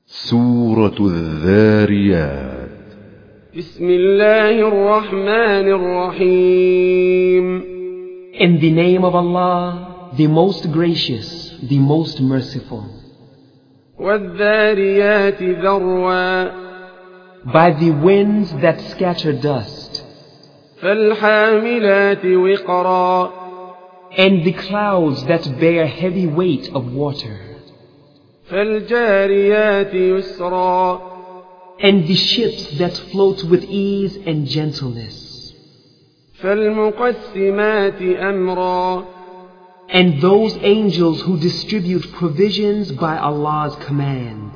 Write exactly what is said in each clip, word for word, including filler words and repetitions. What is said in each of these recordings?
سورة الذاريات. بسم الله الرحمن الرحيم. In the name of Allah, the most gracious, the most merciful. والذاريات ذروا. By the winds that scatter dust. فالحاملات وقرا. And the clouds that bear heavy weight of water. فالجاريات يسرا. And the ships that float with ease and gentleness. فالمقسمات أمرا. And those angels who distribute provisions by Allah's command.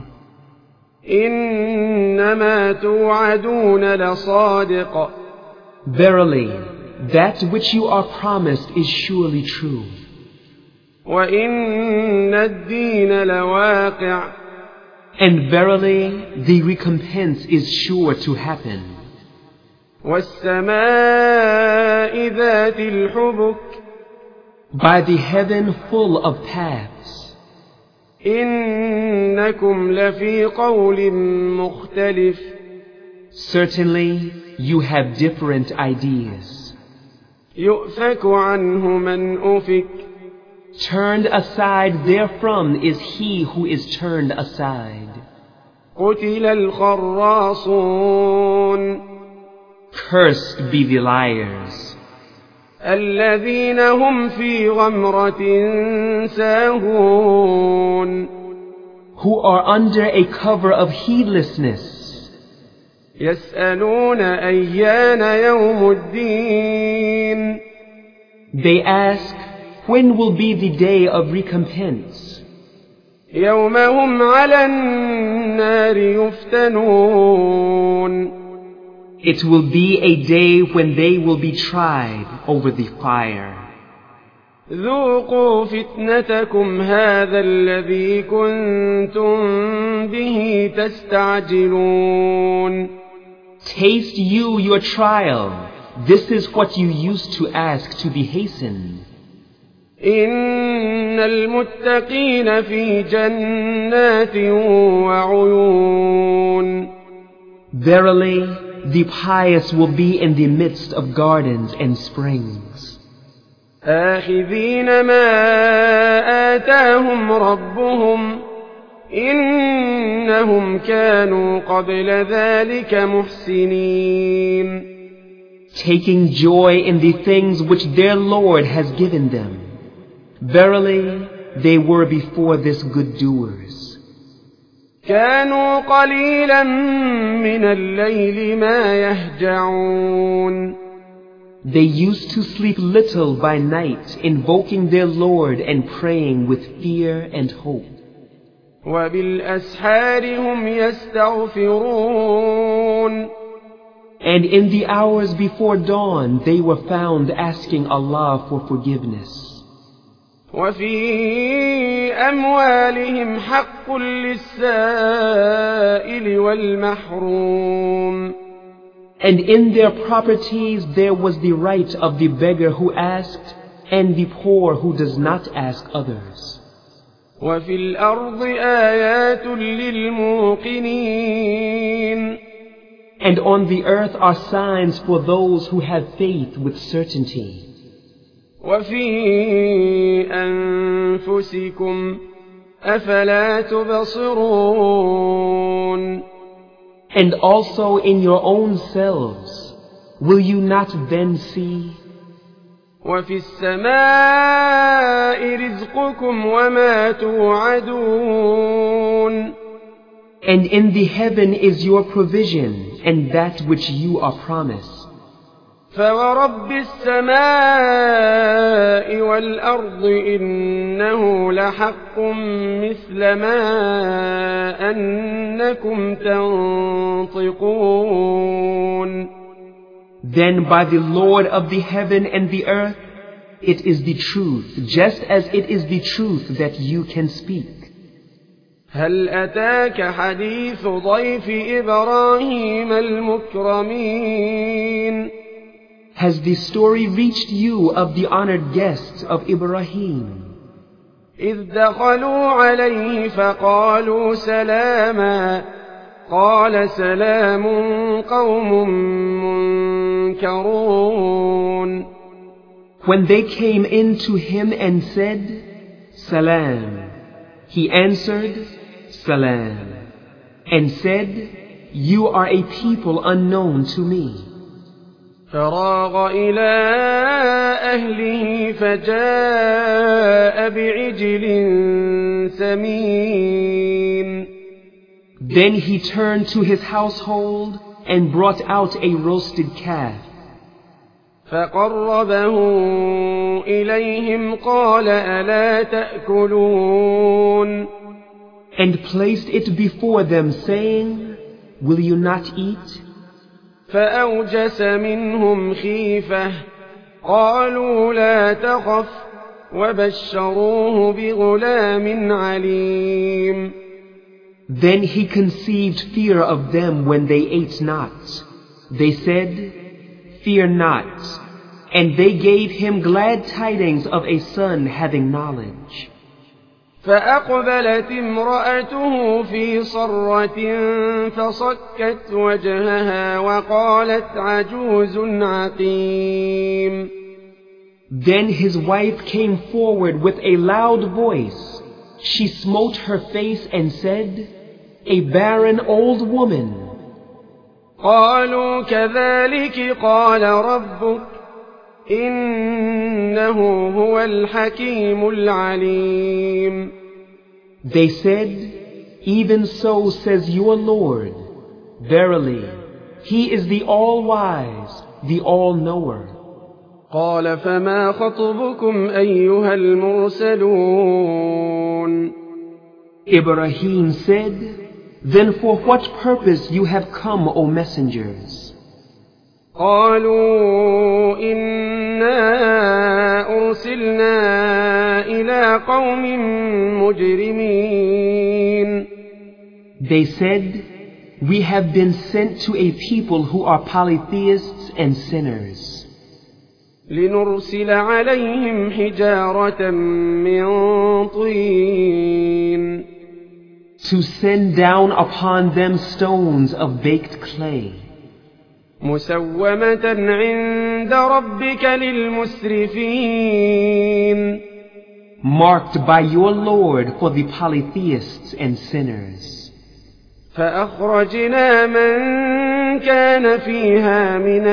إنما توعدون لصادق. Verily, that which you are promised is surely true. وإن الدين لواقع. And verily, the recompense is sure to happen. والسماء ذات الحبك. By the heaven full of paths. إنكم لفي قول مختلف. Certainly, you have different ideas. يؤفك عنه من أفك. Turned aside therefrom is he who is turned aside. قتل الخراصون. Cursed be the liars. الذين هم في غمرة ساهون. Who are under a cover of heedlessness. يسألون أيان يوم الدين. They ask, when will be the day of recompense? يوم هم على النار يفتنون. It will be a day when they will be tried over the fire. ذوقوا فتنتكم هذا الذي كنتم به تستعجلون. Taste you your trial. This is what you used to ask to be hastened. إن المتقين في جنات وعيون. Verily, the pious will be in the midst of gardens and springs. آخذين ما آتاهم ربهم. إنهم كانوا قبل ذلك محسنين. Taking joy in the things which their Lord has given them. Verily, they were before this good doers. كانوا قليلا من الليل ما يهجعون. They used to sleep little by night, invoking their Lord and praying with fear and hope. وبالأسحار هم يستغفرون. And in the hours before dawn, they were found asking Allah for forgiveness. وفي أموالهم حق للسائل والمحروم. And in their properties there was the right of the beggar who asked, and the poor who does not ask others. وفي الأرض آيات للموقنين. And on the earth are signs for those who have faith with certainty. وفي أنفسكم أفلا تبصرون. And also in your own selves, will you not then see? وفي السماء رزقكم وما توعدون. And in the heaven is your provision and that which you are promised. فورب السماء والأرض إنه لحق مثل ما أنكم تنطقون. Then by the Lord of the heaven and the earth, it is the truth, just as it is the truth that you can speak. هل أتاك حديث ضيف إبراهيم المكرمين. Has the story reached you of the honored guests of Ibrahim? إذ دخلوا عليه فقالوا سلاما قال سلام قوم منكرون. When they came in to him and said, Salam, he answered, Salam, and said, You are a people unknown to me. فراغ إلى أهله فجاء بعجل سمين. Then he turned to his household and brought out a roasted calf. فقربه إليهم قال ألا تأكلون. And placed it before them, saying, Will you not eat? فأوجس منهم خيفة قالوا لا تخف وبشروه بغلام عليم. Then he conceived fear of them when they ate not. They said, Fear not. And they gave him glad tidings of a son having knowledge. فأقبلت امرأته في صرة فصكت وجهها وقالت عجوز عقيم. Then his wife came forward with a loud voice. She smote her face and said, A barren old woman. قالوا كذلك قال ربك إنه هو الحكيم العليم. They said, Even so says your Lord. Verily, He is the all-wise, the all-knower. قال فما خطبكم أيها المرسلون. Ibrahim said, Then for what purpose you have come, O messengers? قالوا إنا أرسلنا إلى قوم مجرمين. They said, We have been sent to a people who are polytheists and sinners. لنرسل عليهم حجارة من طين. To send down upon them stones of baked clay. مسومة عند ربك للمسرفين. Marked by your Lord for the polytheists and sinners. فأخرجنا من كان فيها من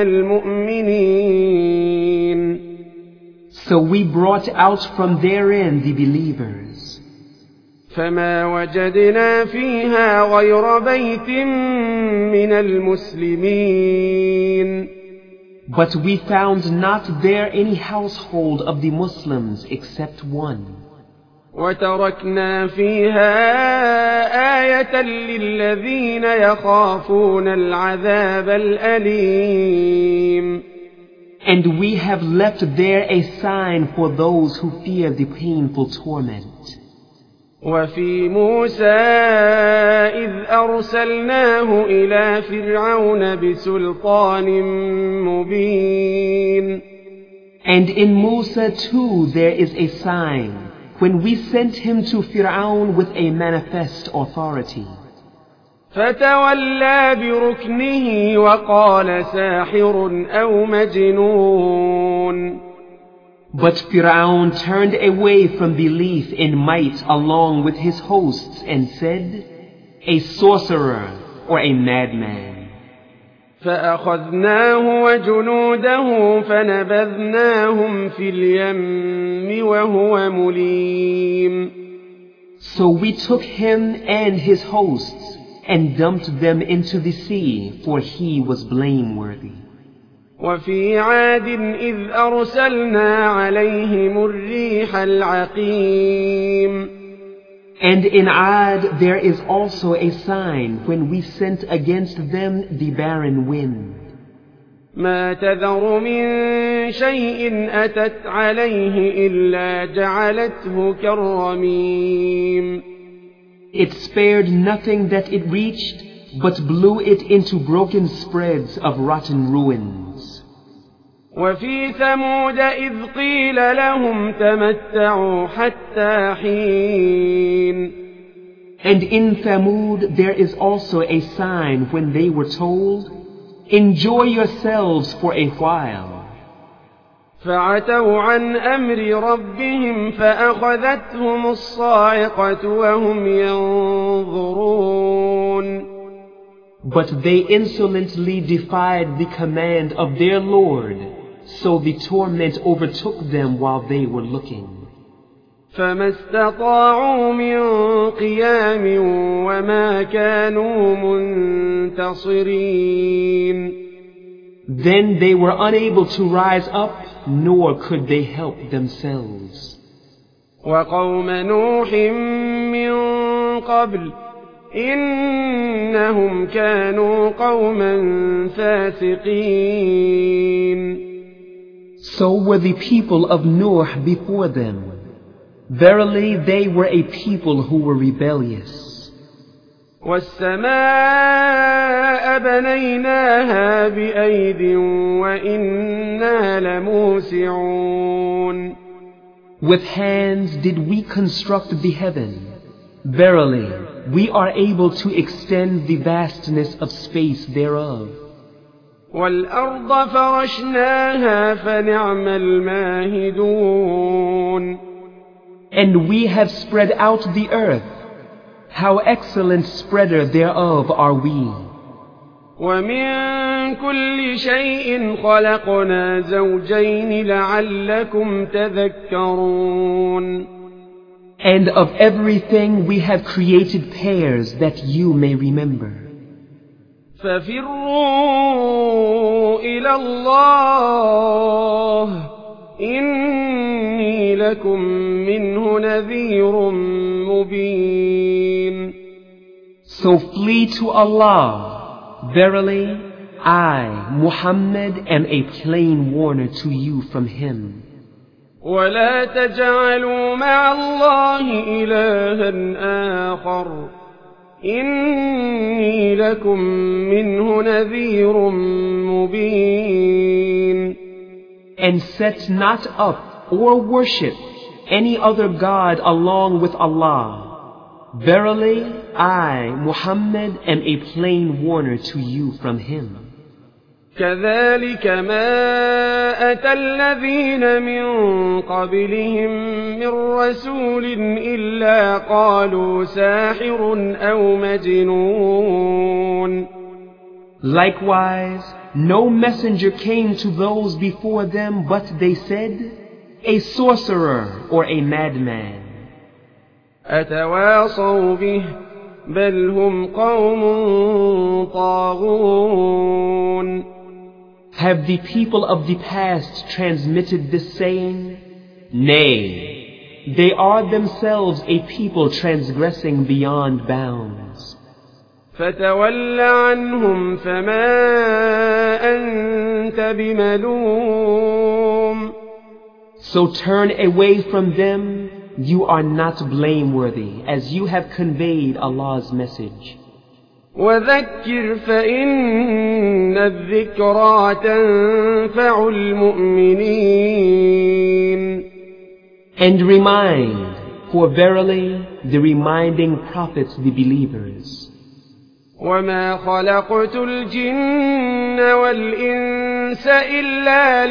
المؤمنين. So we brought out from therein the believers. فما وجدنا فيها غير بيت من المسلمين. But we found not there any household of the Muslims except one. وتركنا فيها آية للذين يخافون العذاب الأليم. And we have left there a sign for those who fear the painful torment. وفي موسى إذ أرسلناه إلى فرعون بسلطان مبين. And in Musa too there is a sign, when we sent him to Fir'aun with a manifest authority. فتولى بركنه وقال ساحر أو مجنون. But Fir'aun turned away from belief in might along with his hosts and said, A sorcerer or a madman. فأخذناه وجنوده فنبذناهم في اليم وهو مليم. So we took him and his hosts and dumped them into the sea, for he was blameworthy. وفي عاد إذ أرسلنا عليهم الريح العقيم. And in Ad there is also a sign when we sent against them the barren wind. ما تذر من شيء أتت عليه إلا جعلته كالرميم. It spared nothing that it reached, but blew it into broken spreads of rotten ruins. وفي ثمود إذ قيل لهم تمتعوا حتى حين. And in Thamud there is also a sign when they were told, enjoy yourselves for a while. فعتوا عن أمر ربهم فأخذتهم الصاعقة وهم ينظرون. But they insolently defied the command of their Lord, so the torment overtook them while they were looking. فما استطاعوا من قيام وما كانوا منتصرين. Then they were unable to rise up, nor could they help themselves. وقوم نوح من قبل إنهم كانوا قوما فاسقين. So were the people of Noah before them. Verily they were a people who were rebellious. والسماء بنيناها بأيد وإنا لموسعون. With hands did we construct the heaven. Verily, we are able to extend the vastness of space thereof. والأرض فرشناها فنعم الماهدون. And we have spread out the earth. How excellent spreader thereof are we. ومن كل شيء خلقنا زوجين لعلكم تذكرون. And of everything we have created pairs that you may remember. ففروا إلى الله إني لكم منه نذير مبين. So flee to Allah. Verily, I, Muhammad, am a plain warner to you from him. ولا تجعلوا مع الله إلها آخر إني لكم منه نذير مبين. And set not up or worship any other God along with Allah. Verily, I, Muhammad, am a plain warner to you from him. كذلك ما أتى الذين من قبلهم من رسول إلا قالوا ساحر أو مجنون. Likewise, no messenger came to those before them, but they said, a sorcerer or a madman. أتواصوا به بل هم قوم طاغون. Have the people of the past transmitted this saying? Nay, they are themselves a people transgressing beyond bounds. فتول عنهم فما أنت بملوم. So turn away from them, you are not blameworthy, as you have conveyed Allah's message. وذكر فإن الذكرى تنفع المؤمنين. And remind, for verily the reminding profits the believers. وما خلقت الجن والإنس إلا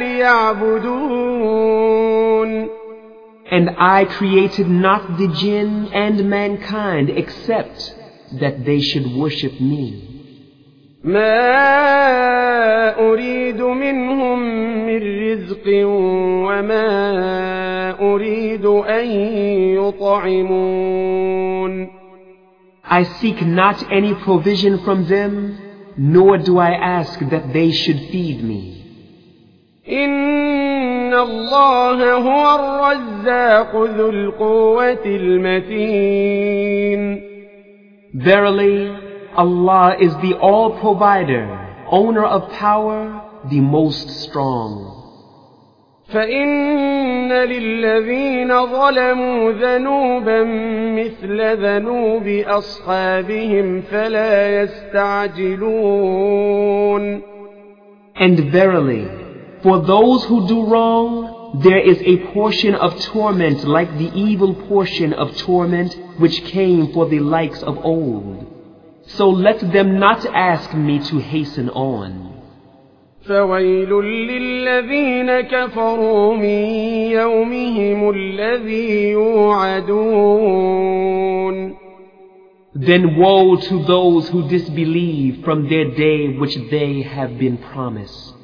ليعبدون. And I created not the jinn and mankind except that they should worship me. ما أريد منهم من رزق وما أريد أن يطعمون. I seek not any provision from them, nor do I ask that they should feed me. إن الله هو الرزاق ذو القوة المتين. Verily, Allah is the all-provider, owner of power, the most strong. فإن للذين ظلموا ذنوبا مثل ذنوب أصحابهم فلا يستعجلون. And verily, For those who do wrong, there is a portion of torment like the evil portion of torment which came for the likes of old. So let them not ask me to hasten on. فويل للذين كفروا من يومهم الذي يوعدون. Then woe to those who disbelieve from their day which they have been promised.